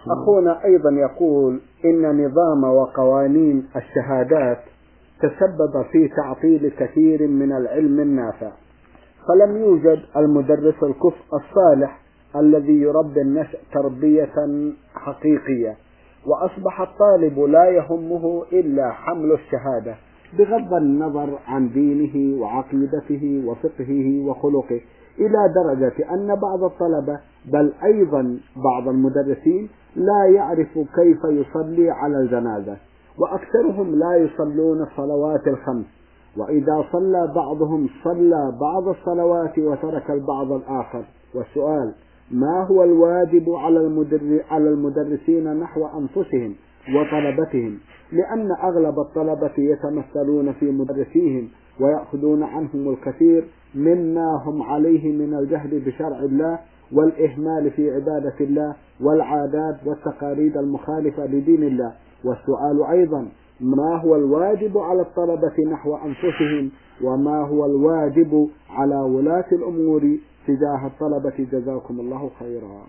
أخونا أيضا يقول إن نظام وقوانين الشهادات تسبب في تعطيل كثير من العلم النافع، فلم يوجد المدرس الكفء الصالح الذي يربي النشء تربية حقيقية، وأصبح الطالب لا يهمه إلا حمل الشهادة بغض النظر عن دينه وعقيدته وفقهه وخلقه، إلى درجة أن بعض الطلبة بل أيضا بعض المدرسين لا يعرف كيف يصلي على الجنازة، وأكثرهم لا يصلون الصلوات الخمس، وإذا صلى بعضهم صلى بعض الصلوات وترك البعض الآخر. والسؤال: ما هو الواجب على المدرسين نحو أنفسهم وطلبتهم؟ لأن أغلب الطلبة يتمثلون في مدرسيهم ويأخذون عنهم الكثير مما هم عليه من الجهل بشرع الله والإهمال في عبادة الله والعادات والتقاليد المخالفة لدين الله. والسؤال أيضا: ما هو الواجب على الطلبة نحو أنفسهم، وما هو الواجب على ولاة الأمور تجاه الطلبة؟ جزاكم الله خيرا.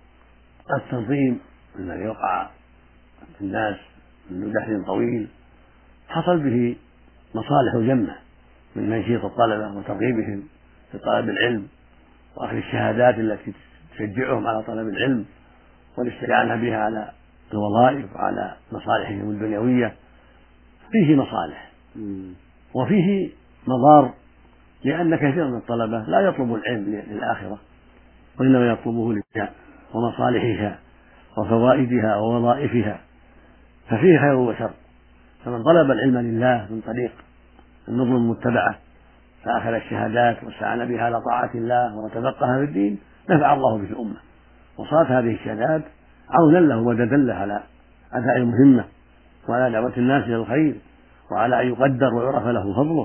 التنظيم الذي وقع في الناس من دهر طويل حصل به مصالح جمة من تنشيط الطلبة وترغيبهم في طلب العلم وأخذ الشهادات التي تشجعهم على طلب العلم والاستعانة بها على الوظائف وعلى مصالحهم الدنيوية. فيه مصالح وفيه مضار، لأن كثيرا من الطلبة لا يطلب العلم للآخرة وإنما يطلبه للدنيا ومصالحها وفوائدها ووظائفها، ففيه خير وشر. فمن طلب العلم لله من طريق النظم المتبعة فأخذ الشهادات واستعان بها على طاعة الله وتفقه في الدين نفع الله به الأمة، وصارت هذه الشهادات عونا له ومددا له على أداء المهمة وعلى دعوة الناس إلى الخير وعلى أن يقدر ويعرف له فضله.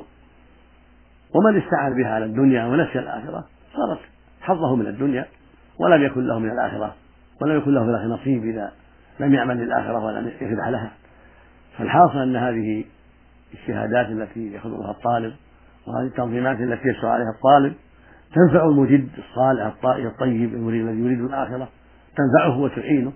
ومن استعان بها على الدنيا ونسي الآخرة صارت حظه من الدنيا ولم يكن له من الآخرة ولم يكن له في الآخرة نصيب إذا لم يعمل للآخرة ولم يفلح لها. فالحاصل أن هذه الشهادات التي يأخذها الطالب وهذه التنظيمات التي يسعى عليها الطالب تنفع المجد الصالح الطائع الطيب المريد الذي يريد الآخرة، تنفعه وتعينه،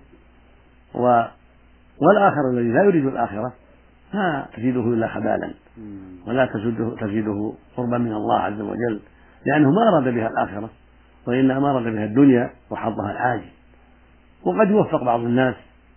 والآخر الذي لا يريد الآخرة لا تزيده إلا خبالا ولا تزيده قربا من الله عز وجل، لأنه ما أراد بها الآخرة وإنما أراد بها الدنيا وحظها العاجل. وقد يوفق بعض الناس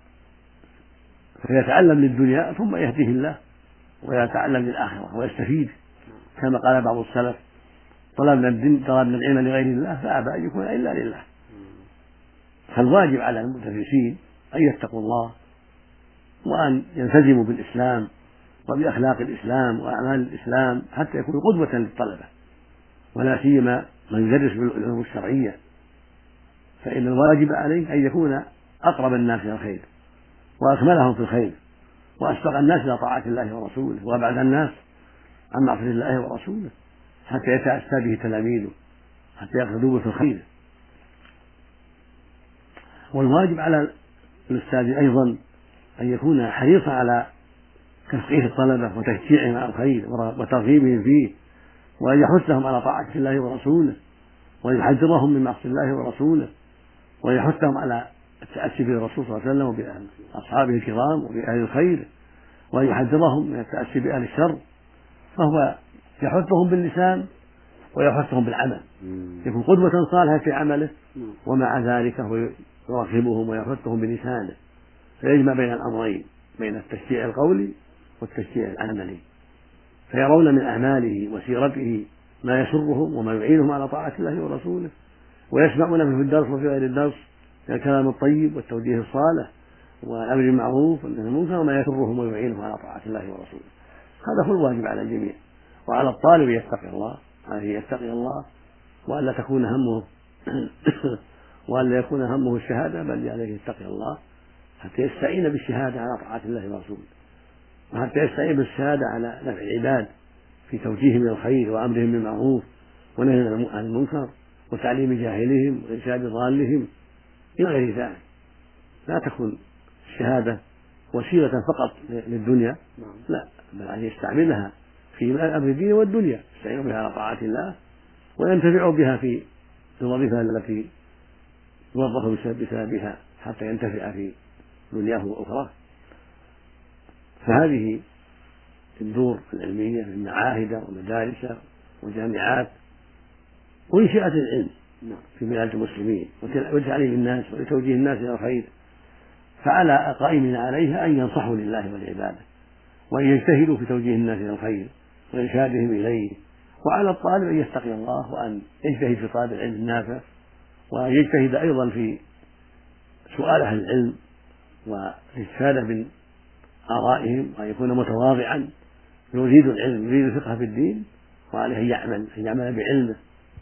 فيتعلم للدنيا ثم يهديه الله ويتعلم للآخرة ويستفيد، كما قال بعض السلف: طلبنا العلم لغير الله فأبى أن يكون إلا لله. فالواجب على المدرسين أن يتقوا الله وأن يلتزموا بالإسلام وبأخلاق الإسلام وأعمال الإسلام حتى يكونوا قدوة للطلبة، ولا سيما من يدرس بالعلوم الشرعية، فإن الواجب عليه أن يكون أقرب الناس إلى الخير وأكملهم في الخير وأسبق الناس إلى طاعة الله ورسوله وأبعد الناس عن معصية الله ورسوله حتى يتأسى به تلاميذه حتى يقصدوا في الخير. والواجب على الأستاذ أيضا أن يكون حريصا على تفقيه الطلبة وتشجيعهم على الخير وترغيبهم فيه، وأن يحثهم على طاعة الله ورسوله ويحذرهم من معصية الله ورسوله ويحثهم على التأسي بالرسول صلى الله عليه وسلم وبأصحابه الكرام وبأهل الخير، وأن يحذرهم من التأسي بأهل الشر. فهو يحثهم باللسان ويحثهم بالعمل، يكون قدوة صالحة في عمله، ومع ذلك هو يراقبهم ويحثهم بلسانه، فيجمع بين الأمرين، بين التشجيع القولي والتشجيع العملي، فيرون من أعماله وسيرته ما يسرهم وما يعينهم على طاعة الله ورسوله، ويسمعون منه في الدرس وفي غير الدرس من الكلام الطيب والتوجيه الصالح والأمر بالمعروف والنهي عن المنكر وما يسرهم ويعينهم على طاعة الله ورسوله. هذا هو الواجب على الجميع، وعلى الطالب يتقي الله، عليه يتقي الله وألا تكون همه وألا يكون همه الشهادة، بل عليه يتقي الله حتى يستعين بالشهادة على طاعة الله ورسوله، وحتى يستعين بالشهادة على نفع العباد في توجيههم إلى الخير وأمرهم بالمعروف ونهي عن المنكر وتعليم جاهلهم وإرشاد ضالهم إلى غير ذلك. لا تكون الشهادة وسيلة فقط للدنيا، لا، بل أن يستعملها في أمر الدين والدنيا، يستعين بها على طاعة الله وينتفع بها في الوظيفة التي يوظف بسببها حتى ينتفع في دنياه وأخراه. فهذه الدور العلمية من معاهد ومدارس وجامعات وإنشاءات العلم في بلاد المسلمين وتعليم الناس وتوجيه الناس إلى الخير، فعلى القائمين عليها أن ينصحوا لله ولعباده وأن يجتهدوا في توجيه الناس إلى الخير وإرشادهم إليه، وعلى الطالب أن يتقي الله وأن يجتهد في طلب العلم النافع، وأن يجتهد أيضا في سؤال أهل العلم والاستفادة من آرائهم، وأن يكون متواضعا يريد العلم يريد الفقه في الدين، وعليه أن يعمل بعلمه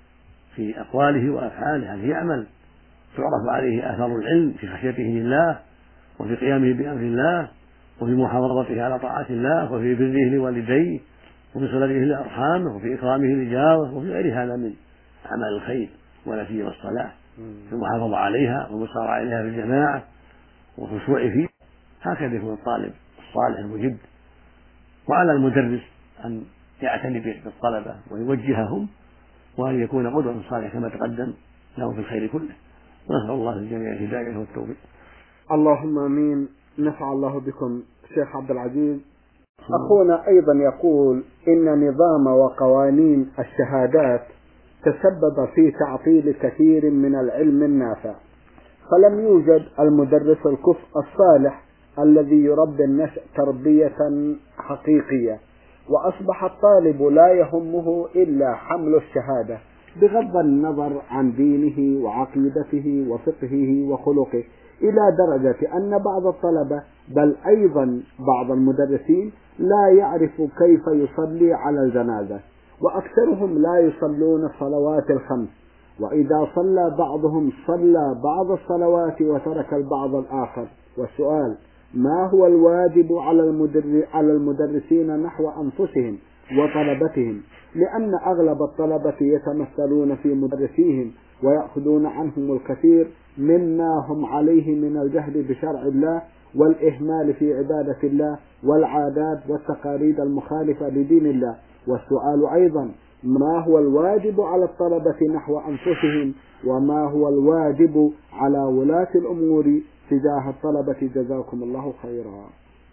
في أقواله وأفعاله، أن يعمل تعرف عليه آثار العلم في خشيته لله وفي قيامه بأمر الله وفي محافظته على طاعة الله وفي بره لوالديه وفي صلته لأرحامه وفي إكرامه لجاره وفي غير هذا من أعمال الخير ولا سيما الصلاة في المحافظة عليها والمسارعة إليها في الجماعة والخشوع فيه. هكذا يكون الطالب الصالح المجد. وعلى المدرس أن يعتني بالطلبة ويوجههم وأن يكون قدوة صالحة كما تقدم له في الخير كله. ونسأل الله للجميع الهداية والتوفيق. اللهم امين. نفع الله بكم شيخ عبد العزيز. اخونا ايضا يقول ان نظام وقوانين الشهادات تسبب في تعطيل كثير من العلم النافع، فلم يوجد المدرس الكفء الصالح الذي يربي النشء تربية حقيقية، وأصبح الطالب لا يهمه إلا حمل الشهادة بغض النظر عن دينه وعقيدته وفقهه وخلقه، إلى درجة أن بعض الطلبة بل أيضا بعض المدرسين لا يعرف كيف يصلي على الجنازة، وأكثرهم لا يصلون الصلوات الخمس، وإذا صلى بعضهم صلى بعض الصلوات وترك البعض الآخر. والسؤال: ما هو الواجب على المدرسين نحو أنفسهم وطلبتهم؟ لأن أغلب الطلبة يتمثلون في مدرسيهم ويأخذون عنهم الكثير مما هم عليه من الجهل بشرع الله والإهمال في عبادة الله والعادات والتقاليد المخالفة لدين الله. والسؤال أيضا: ما هو الواجب على الطلبة نحو أنفسهم، وما هو الواجب على ولاة الأمور تجاه الطلبة؟ جزاكم الله خيرا.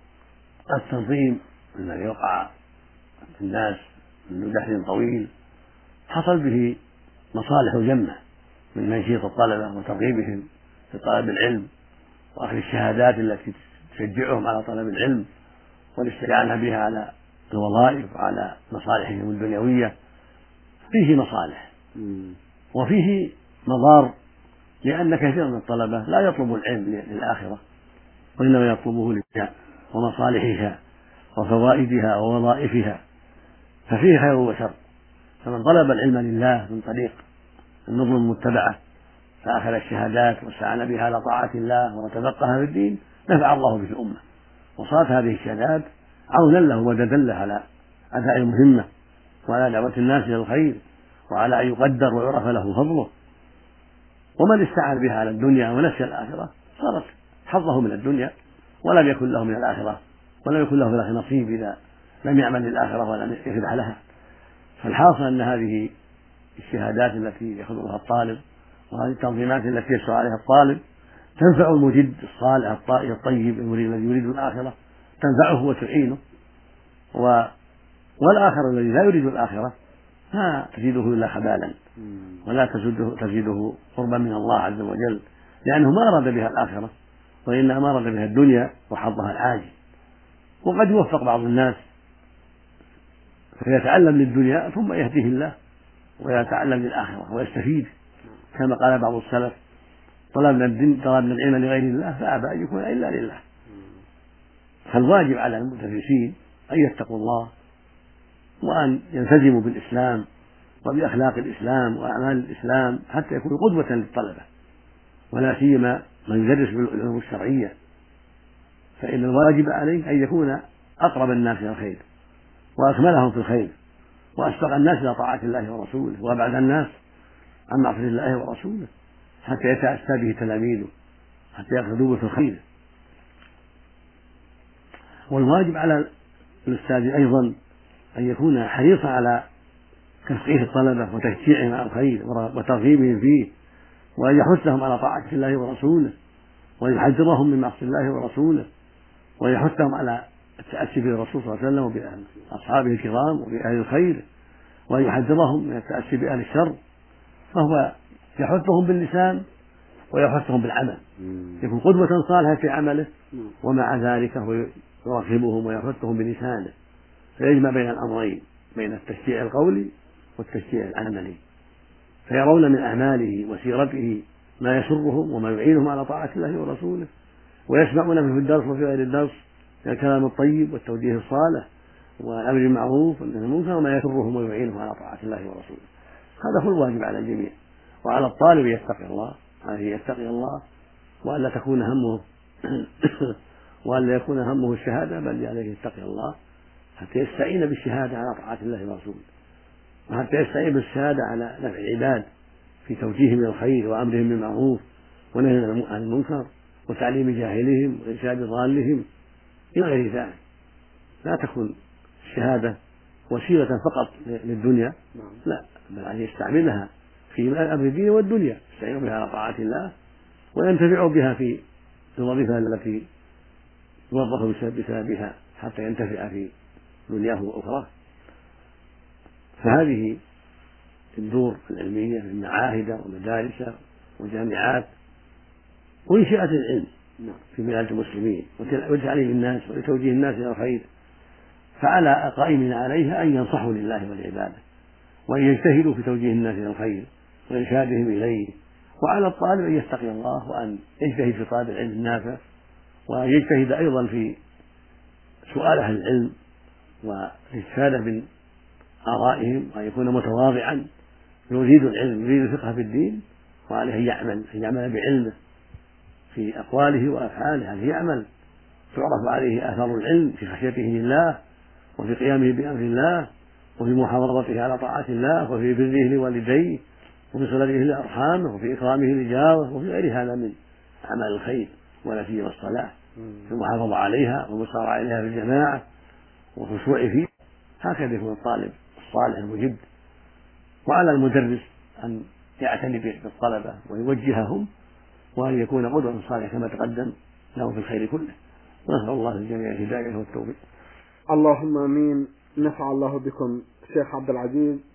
التنظيم الذي وقع في الناس منذ دهر طويل حصل به مصالح جمة من تنشيط الطلبة وترغيبهم في طلب العلم وأخذ الشهادات التي تشجعهم على طلب العلم والاستعانة بها على الوظائف وعلى مصالحهم الدنيوية. فيه مصالح وفيه مضار، لأن كثير من الطلبة لا يطلب العلم للآخرة وإنما يطلبه للدنيا ومصالحها وفوائدها ووظائفها، ففيه خير وشر. فمن طلب العلم لله من طريق النظم المتبعة فأخذ الشهادات واستعان بها على طاعة الله وتفقه في الدين نفع الله به الأمة، وصارت هذه الشهادات عونا له ومددا له على أداء المهمة وعلى دعوة الناس إلى الخير وعلى أن يقدر ويعرف له فضله. ومن استعان بها على الدنيا ونسي الآخرة صارت حظه من الدنيا ولم يكن له من الآخرة ولم يكن له في الآخرة نصيب إذا لم يعمل للآخرة ولم يفلح لها. فالحاصل أن هذه الشهادات التي يأخذها الطالب وهذه التنظيمات التي يسعى عليها الطالب تنفع المجد الصالح الطائع الطيب الذي يريد الآخرة، تنفعه وتعينه، والآخر الذي لا يريد الآخرة لا تزيده إلا خبالا ولا تزيده قربا من الله عز وجل، لأنه ما أراد بها الآخرة وإنما أراد بها الدنيا وحظها العاجل. وقد يوفق بعض الناس فيتعلم للدنيا ثم يهديه الله ويتعلم للآخرة ويستفيد، كما قال بعض السلف: طلبنا العلم لغير الله فأبى أن يكون إلا لله. فالواجب على المدرسين أن يتقوا الله وأن يلتزموا بالإسلام وبأخلاق الإسلام وأعمال الإسلام حتى يكونوا قدوة للطلبة، ولا سيما من يدرس بالعلوم الشرعية، فإن الواجب عليه أن يكون أقرب الناس إلى الخير وأكملهم في الخير وأسبق الناس إلى طاعة الله ورسوله وأبعد الناس عن معصية الله ورسوله حتى يتأسى به تلاميذه حتى يقصدوه في الخير. والواجب على الأستاذ أيضا أن يكون حريصا على تفقيه الطلبة وتشجيعهم على الخير وترغيبهم فيه، وأن يحثهم على طاعة الله ورسوله ويحذرهم من معصية الله ورسوله، ويحثهم على التأسي بالرسول صلى الله عليه وسلم وبأصحابه الكرام وبأهل الخير، ويحذرهم من التأسي بأهل الشر. فهو يحثهم باللسان ويحثهم بالعمل، يكون قدوة صالحة في عمله، ومع ذلك هو يراقبهم ويحثهم بلسانه، فيجمع بين الأمرين، بين التشجيع القولي والتشجيع العملي، فيرون من أعماله وسيرته ما يسرهم وما يعينهم على طاعة الله ورسوله، ويسمعون في الدرس وفي غير الدرس من الكلام الطيب والتوجيه الصالح والأمر بالمعروف والنهي عن المنكر وما يسرهم ويعينهم على طاعة الله ورسوله. هذا هو الواجب على الجميع، وعلى الطالب يتقي الله، عليه يتقي الله، وألا تكون همه وألا يكون همه الشهادة، بل عليه يتقي الله حتى يستعين بالشهادة على طاعة الله ورسوله، وحتى يستعين بالشهادة على نفع العباد في توجيههم إلى الخير وأمرهم بالمعروف ونهي عن المنكر وتعليم جاهلهم وإرشاد ضالهم إلى غير ذلك. لا تكون الشهادة وسيلة فقط للدنيا، لا، بل أن يستعملها في أمر الدين والدنيا، يستعين بها على طاعة الله وينتفع بها في الوظيفة التي يوظف بسببها حتى ينتفع في دنياه وأخراه. فهذه الدور العلمية من معاهد ومدارس وجامعات وإنشاءات العلم في بلاد المسلمين وتعليم الناس وتوجيه الناس إلى الخير، فعلى القائمين عليها أن ينصحوا لله ولعباده وأن يجتهدوا في توجيه الناس إلى الخير وإرشادهم إليه، وعلى الطالب أن يتقي الله وأن يجتهد في طلب العلم النافع، وأن يجتهد أيضا في سؤال أهل العلم والاستفادة من آرائهم، وأن يكون متواضعا يريد العلم يريد الفقه في الدين، وعليه أن يعمل بعلمه في أقواله وأفعاله، هل يعمل تعرف عليه آثار العلم في خشيته لله وفي قيامه بأمر الله وفي محافظته على طاعة الله وفي بره لوالديه وفي صلته لأرحامه وفي إكرامه لجاره وفي غير هذا من أعمال الخير، ولا سيما الصلاة في المحافظة عليها والمسارعة إليها في الجماعة والخشوع فيه. هكذا يكون الطالب الصالح المجد. وعلى المدرس أن يعتني بالطلبة ويوجههم وأن يكون قدوة صالحة كما تقدم له في الخير كله. ونسأل الله للجميع الهداية والتوفيق. اللهم آمين. نفع الله بكم شيخ عبد العزيز